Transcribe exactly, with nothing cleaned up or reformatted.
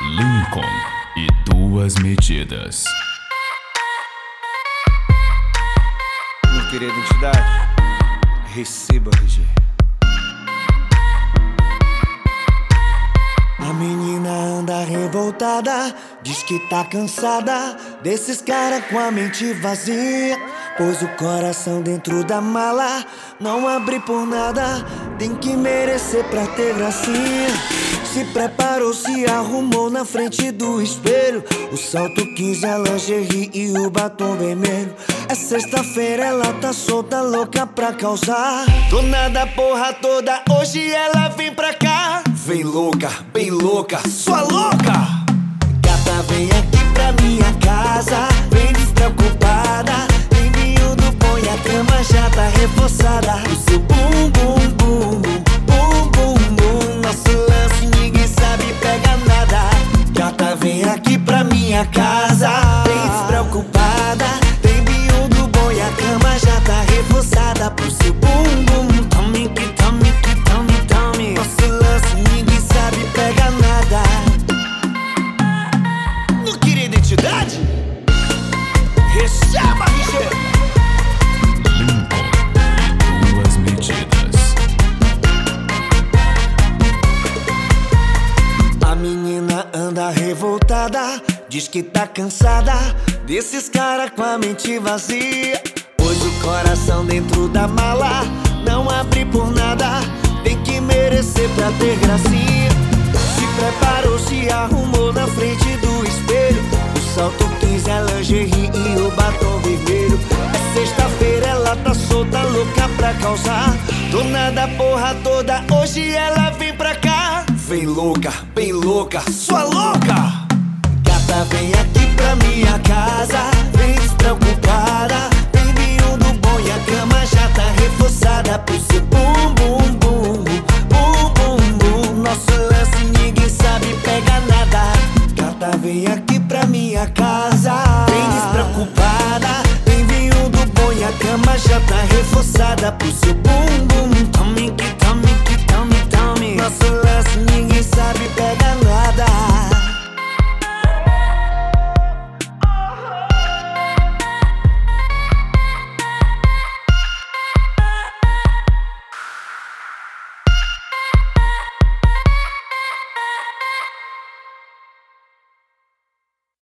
Lincoln e duas medidas. Não querer identidade? Receba, R G. A menina anda revoltada, diz que tá cansada desses caras com a mente vazia. Pôs o coração dentro da mala, não abre por nada, tem que merecer pra ter gracinha. Se preparou, se arrumou na frente do espelho, o salto quinze, a lingerie e o batom vermelho. É sexta-feira, ela tá solta, louca pra causar. Dona da porra toda, hoje ela vem pra cá. Vem louca, bem louca, sua louca! Gata, vem aqui pra minha casa, vem despreocupada. Tem vinho do bom e a cama já tá reforçada. O seu bum, bum, bum, bum, bum, bum. Nosso lance ninguém sabe, pega nada. Gata, vem aqui pra minha casa, vem despreocupada. Tem vinho do bom e a cama já tá reforçada. Pro seu bum, bum, tome que tome que tome, tome. Nosso lance ninguém sabe, pega nada. Não queria identidade? Receba, R G! Lincoln e duas medidas. A menina anda revoltada, diz que tá cansada desses caras com a mente vazia. Pôs o coração dentro da mala, não abre por nada, tem que merecer pra ter gracinha. Se preparou, se arrumou na frente do espelho, o salto quinze, a lingerie e o batom vermelho. É sexta-feira, ela tá solta, louca pra causar. Dona da porra toda, hoje ela vem pra cá. Vem louca, bem louca, sua louca! Gata, vem aqui pra minha casa, vem despreocupada. Tem vinho do bom e a cama já tá reforçada. Pro seu bum, bum, bum, bum, bum, bum. Nosso lance ninguém sabe, pega nada. Gata, vem aqui pra minha casa, vem despreocupada. Tem vinho do bom e a cama já tá reforçada. Pro seu bum, bum, tome que tome que tome, tome. Nosso lance ninguém sabe, pega nada.